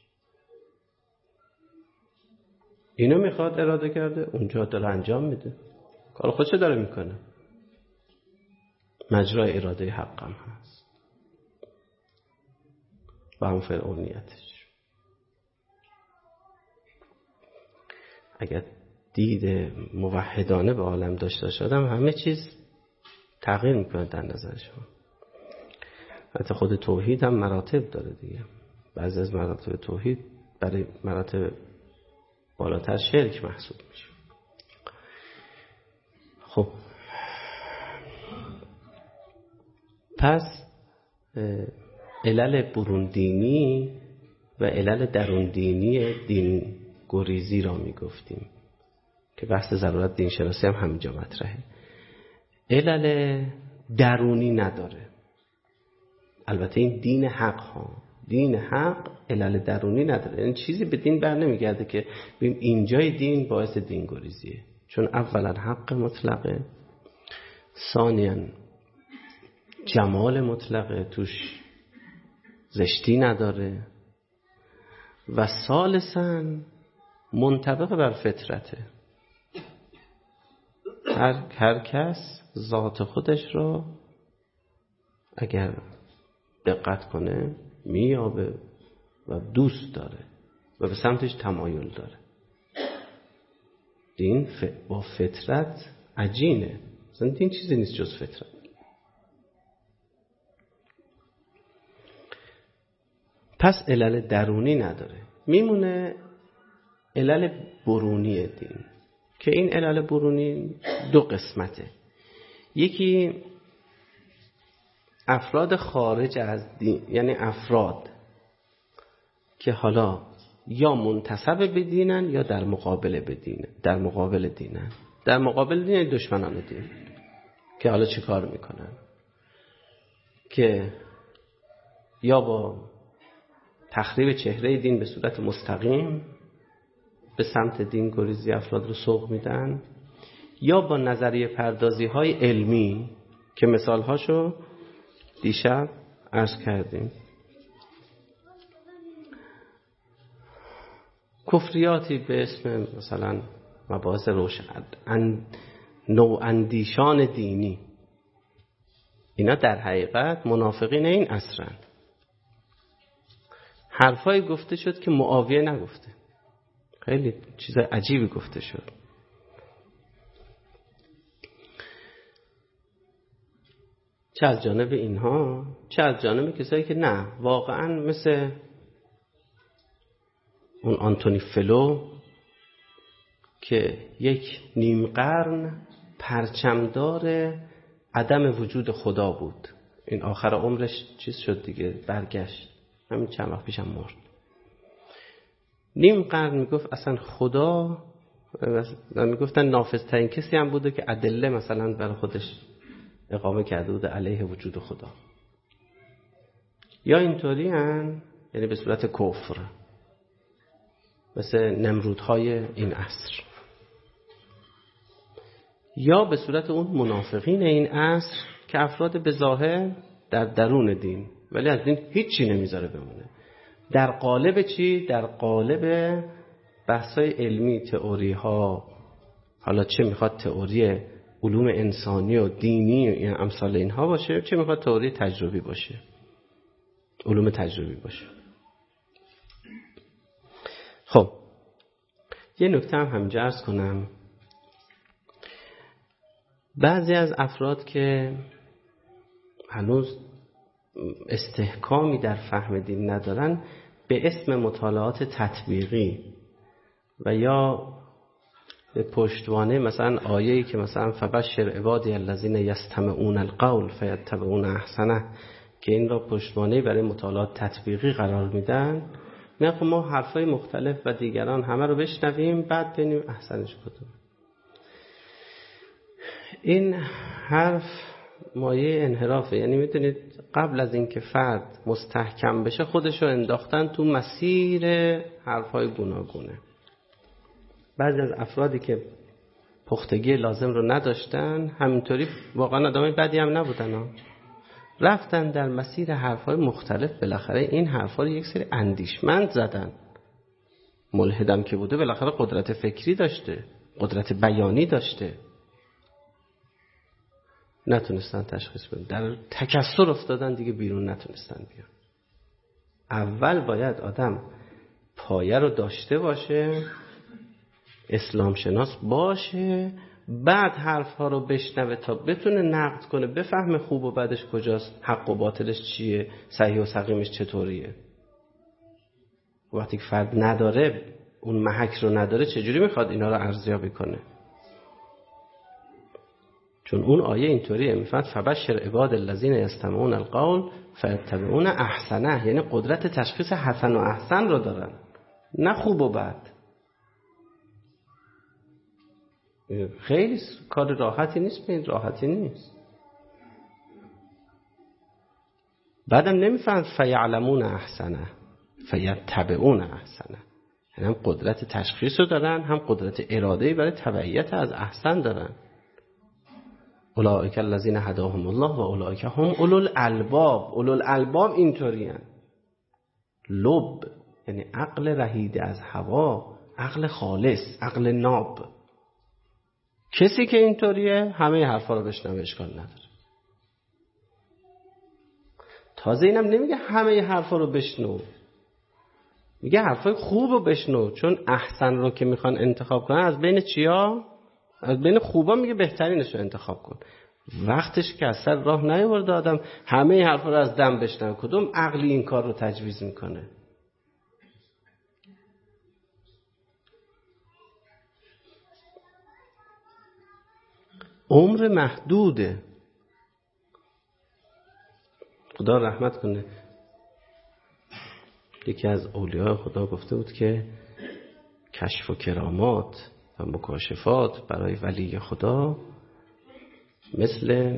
اینو میخواد، اراده کرده، اونجا داره انجام میده، کار خودش داره میکنه، مجرای اراده حقم هست و هم فرعونیتش. اگر دید موحدانه به عالم داشته شدم، همه چیز تغییر میکنه در نظر شما. حتی خود توحید هم مراتب داره دیگه. بعضی از مراتب توحید برای مراتب بالاتر شرک محسوب میشه. خب پس علل برون دینی و علل درون دینی دین گریزی را میگفتیم که بحث ضرورت دین شناسی هم همینجا مطرحه. علل درونی نداره. البته این دین حق ها، دین حق علل درونی نداره. این چیزی به دین بر نمیگرده که ببین اینجای دین باعث دین گریزیه، چون اولا حق مطلقه، ثانیاً جمال مطلقه، توش زشتی نداره، و ثالثاً منطبق بر فطرته. هر کس ذات خودش رو اگر دقت کنه میابه و دوست داره و به سمتش تمایل داره. دین با فطرت عجینه، مثلا دین چیزی نیست جز فطرت. پس علل درونی نداره، میمونه علل برونی دین که این علل برونی دو قسمته. یکی افراد خارج از دین، یعنی افراد که حالا یا منتسب به دینن یا در مقابل دینن. در مقابل دین دشمنان دین که حالا چی کار میکنن؟ که یا با تخریب چهره دین به صورت مستقیم به سمت دین گریزی افراد رو سوق میدن، یا با نظریه پردازی های علمی که مثال هاشو دیشب عرض کردیم. کفریاتی به اسم مثلا مباحث روشن نواندیشان دینی، اینا در حقیقت منافقین این عصرن. حرفای گفته شد که معاویه نگفته، خیلی چیز عجیبی گفته شد. چه از جانب اینها چه از جانب کسایی که نه، واقعا مثل اون آنتونی فلو که یک نیم قرن پرچمدار عدم وجود خدا بود. این آخر عمرش چیز شد دیگه، برگشت، همین چند وقت پیشم مرد. نیم قرن میگفت اصلا خدا، میگفتن نافذترین کسی هم بوده که ادله مثلا برای خودش اقامه کرده بوده علیه وجود خدا. یا اینطوری هن، یعنی به صورت کفر، مثل نمرودهای این عصر، یا به صورت اون منافقین این عصر که افراد به ظاهر در درون دین ولی از دین هیچی نمیذاره بمونه. در قالب چی؟ در قالب بحثای علمی، تئوری ها، حالا چه میخواد تئوری علوم انسانی و دینی و این امثال اینها باشه، چه میخواد تئوری تجربی باشه، علوم تجربی باشه. خب یه نکته هم همینجا عرض کنم. بعضی از افراد که هنوز استحکامی در فهم دین ندارن، به اسم مطالعات تطبیقی و یا به پشتوانه مثلا آیه‌ای که مثلا فبشر عبادی الذین یستمعون القول فیتبعون احسنه، که این را پشتوانه برای مطالعات تطبیقی قرار میدن، نه ما حرفای مختلف و دیگران همه رو بشنویم بعد ببینیم احسنش کدوم. این حرف مایه انحرافه. یعنی میتونید قبل از اینکه فرد مستحکم بشه خودش رو انداختن تو مسیر حرفای گوناگونه. بعضی از افرادی که پختگی لازم رو نداشتن، همینطوری واقعا آدمای بدی هم نبودن، رفتن در مسیر حرفای مختلف. بالاخره این حرفا رو یک سری اندیشمند زدن. ملحدم که بوده بالاخره قدرت فکری داشته، قدرت بیانی داشته، نتونستن تشخیص بدن، در تکثر افتادن دیگه، بیرون نتونستن بیان. اول باید آدم پایه رو داشته باشه، اسلام شناس باشه، بعد حرفها رو بشنوه تا بتونه نقد کنه، بفهمه خوب و بدش کجاست، حق و باطلش چیه، صحیح و سقیمش چطوریه. وقتی که فرد نداره، اون محک رو نداره، چجوری میخواد اینا رو ارزیابی کنه؟ چون اون آیه اینطوریه، میفرد فبشر عباد الذین یستمعون القول فیتبعون احسنه، یعنی قدرت تشخیص حسن و احسن رو دارن، نه خوب و بد. خیلی کار راحتی نیست، به این راحتی نیست. بعدم نمیفهمن فیعلمون احسنه فیتبعون احسنه، یعنی هم قدرت تشخیص رو دارن، هم قدرت اراده‌ای برای تبعیت از احسن دارن. اولئک الذین هداهم الله و اولئک هم اولو الالباب. اولو الالباب اینطوری هستند. لب یعنی عقل رهیده از هوا، عقل خالص، عقل ناب. کسی که اینطوریه همه حرفا رو بشنوه، اشکال نداره. تازه اینم نمیگه همه حرفا رو بشنو، میگه حرفای خوب رو بشنو، چون احسن رو که میخوان انتخاب کنن از بین چیا؟ از بین خوبا میگه بهترینش رو انتخاب کن. وقتش که اصلا راه نیاورده آدم همه حرفا رو از دم بشنوه، کدوم عقلی این کار رو تجویز میکنه؟ عمر محدوده. خدا رحمت کنه، یکی از اولیاء خدا گفته بود که کشف و کرامات و مکاشفات برای ولی خدا مثل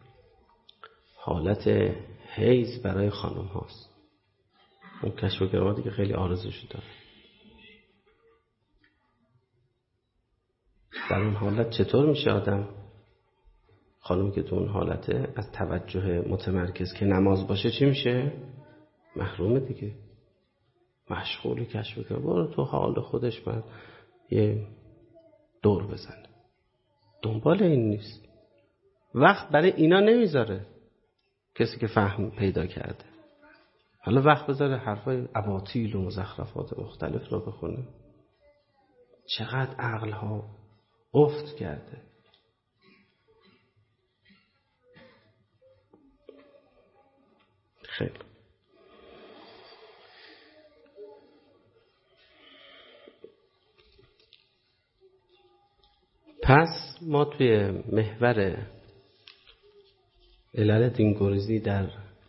حالت حیض برای خانم هاست. اون کشف و کراماتی که خیلی آرزوش داره، در اون حالت چطور میشه آدم، خانم که تو اون حالته از توجه متمرکز که نماز باشه چی میشه؟ محرومه دیگه، مشغول کشف و کرامات. برو تو حال خودش من یه دور بزنه، دنبال این نیست، وقت برای اینا نمیذاره کسی که فهم پیدا کرده. حالا وقت بذاره حرفای اباطیل و مزخرفات مختلف رو بخونه. چقدر عقلها افت کرده. خیلی پس ما توی محور علل دینگریزی در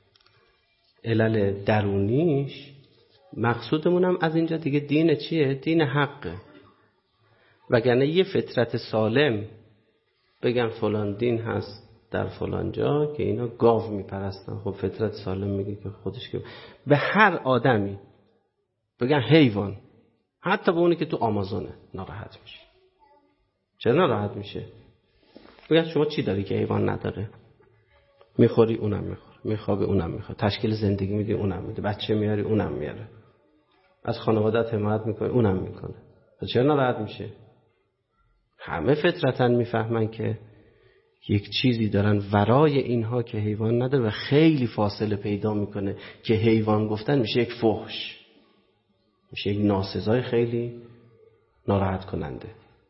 علل درونیش مقصودمون هم از اینجا دیگه دین چیه؟ دین حقه. وگرنه یه فطرت سالم بگن فلان دین هست در فلان جا که اینا گاو میپرستن، خب فطرت سالم میگه که خودش که به هر آدمی بگن حیوان، حتی به اونی که تو آمازونه، ناراحت میشه. چرا ناراحت میشه؟ بگن شما چی داری که حیوان نداره؟ میخوری اونم میخوره، میخوابی اونم میخوره، تشکیل زندگی میدی اونم میده، بچه میاری اونم میاره، از خانواده‌ات حمایت میکنه اونم میکنه. چرا ناراحت میشه؟ همه فطرتاً میفهمن که یک چیزی دارن ورای اینها که حیوان نداره و خیلی فاصله پیدا میکنه که حیوان گفتن میشه یک فحش، میشه یک ناسزای خیلی ناراحت کننده.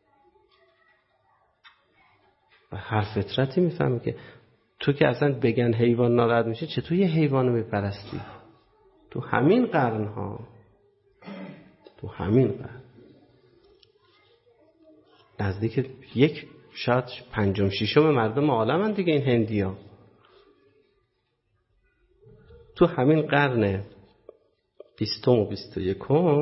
و هر فطرتی میفهمه که تو که اصلا بگن حیوان ناراحت میشه، چطور یه حیوانو میپرستی؟ تو همین قرن نزدیک یک شاید 5-6 مردم عالمن دیگه این هندیا. تو همین قرن 20 و 21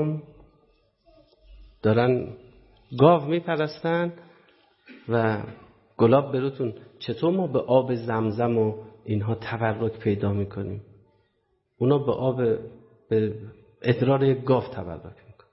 دارن گاو میپرستن و گلاب بروتون. چطور ما به آب زمزم و اینها تبرک پیدا میکنیم؟ اونا به ادرار یک گاو تبرک میکنن.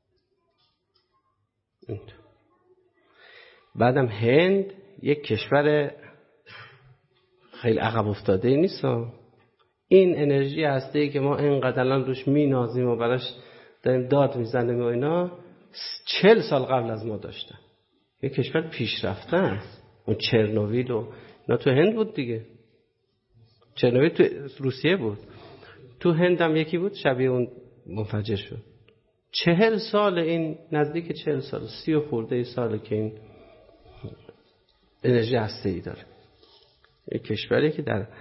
اینطور. بعدم هند یک کشور خیلی عقب افتاده نیست. این انرژی هسته‌ای که ما اینقدر الان روش مینازیم و براش داریم داد میزنیم و اینا 40 سال قبل از ما داشتن. یک کشور پیشرفته است. اون چرنوبیل و اینا تو هند بود دیگه. چرنوبیل تو روسیه بود، تو هند هم یکی بود شبیه اون منفجر شد. 40 سال، این نزدیک 40 سال، 30 خورده ساله که این انرژی هسته‌ای داره. یک کشوری که در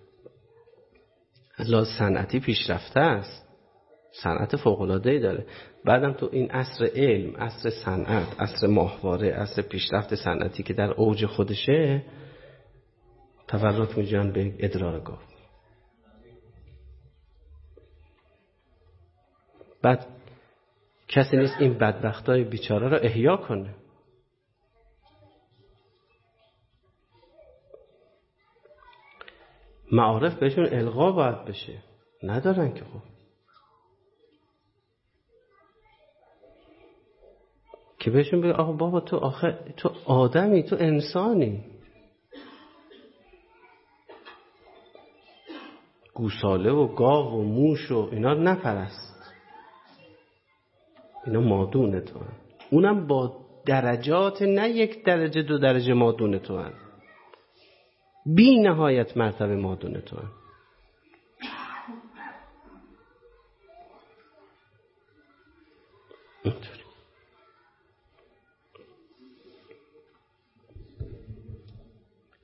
لحاظ صنعتی پیشرفته است، صنعت فوق‌العاده‌ای داره. بعدم تو این عصر علم، عصر صنعت، عصر ماهواره، عصر پیشرفت صنعتی که در اوج خودشه، تبرک می‌جوین به ادرار گاو. بعد کسی نیست این بدبختای بیچاره رو احیا کنه. معارف بهشون القا باید بشه، ندارن که. خب که بهشون بگه آقا بابا تو آخه تو آدمی، تو انسانی، گوساله و گاو و موش و اینا نپرست، اینا مادون تو هن. اونم با درجات، نه 1 درجه 2 درجه مادون تو هن، بی نهایت مرتبه مادون تو هن.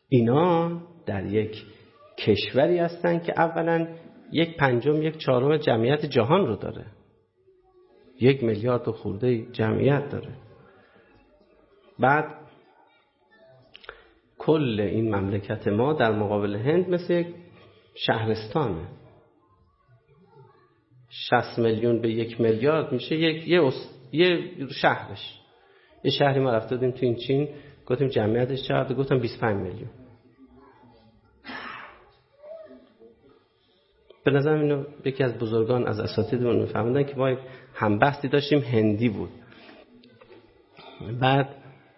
اینا در یک کشوری هستن که اولا 1/5 1/4 جمعیت جهان رو داره، 1 میلیارد و خورده جمعیت داره. بعد کل این مملکت ما در مقابل هند مثل یک شهرستانه. 60 میلیون به 1 میلیارد میشه یه شهرش. یه شهری ما رفته بودیم تو این چین، گفتیم جمعیتش چقدر؟ گفتم 25 میلیون. به نظر اینو یکی از بزرگان از اساتیدمون میفهمیدن که ما هم بحثی داشتیم هندی بود. بعد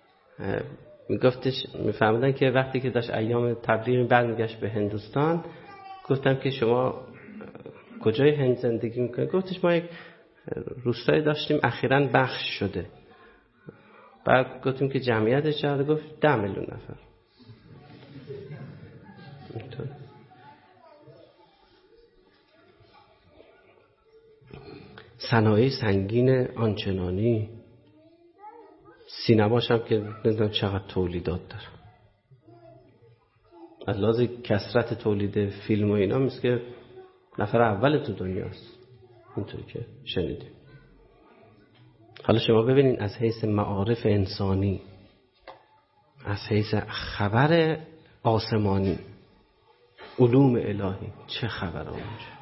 میفهمیدن که وقتی که داشت ایام تبلیغ برمیگشت به هندوستان، گفتم که شما کجای هند زندگی میکنید؟ گفتش ما یک روستایی داشتیم اخیراً بخش شده. بعد گفتیم که جمعیتش چقدر؟ گفت 10 میلیون نفر. صنایع سنگین آنچنانی، سینماش هم که نمیدونم چقدر تولیدات داره. از لحاظ کثرت تولید فیلم و اینا مثل که نفر اول تو دنیاست، اینطوری که شنیدیم. حالا شما ببینین از حیث معارف انسانی، از حیث خبر آسمانی، علوم الهی، چه خبر اونجا؟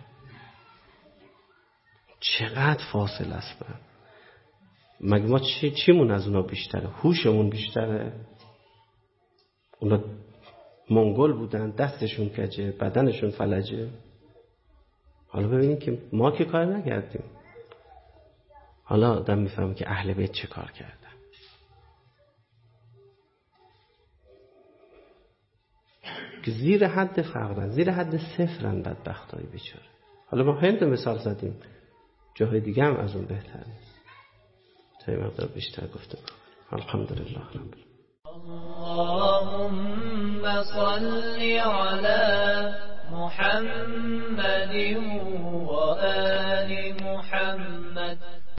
چقدر فاصله است. مگه ما چیمون از اونا بیشتره؟ هوشمون بیشتره؟ اونا منگول بودن، دستشون کجه، بدنشون فلجه. حالا ببینید که ما که کار نکردیم. حالا آدم میفهمه که اهل بیت چه کار کردن. که زیر حد فقرن، زیر حد صفرن بدبختای بیچاره. حالا ما هند مثال زدیم، جاهای دیگه هم از اون بهتره. تا این مقدار بیشتر گفته الحمدلله رب. اللهم صل على محمد